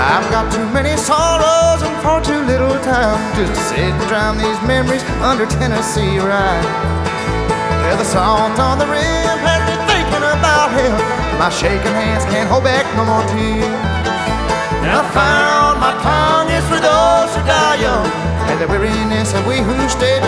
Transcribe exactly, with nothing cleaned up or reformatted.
I've got too many sorrows and far too little time just to sit and drown these memories under Tennessee rye. Yeah, the salt on the rim has me thinking about him. My shaking hands can't hold back no more tears. Now the fire on my tongue is for those who die young, and the weariness of we who stay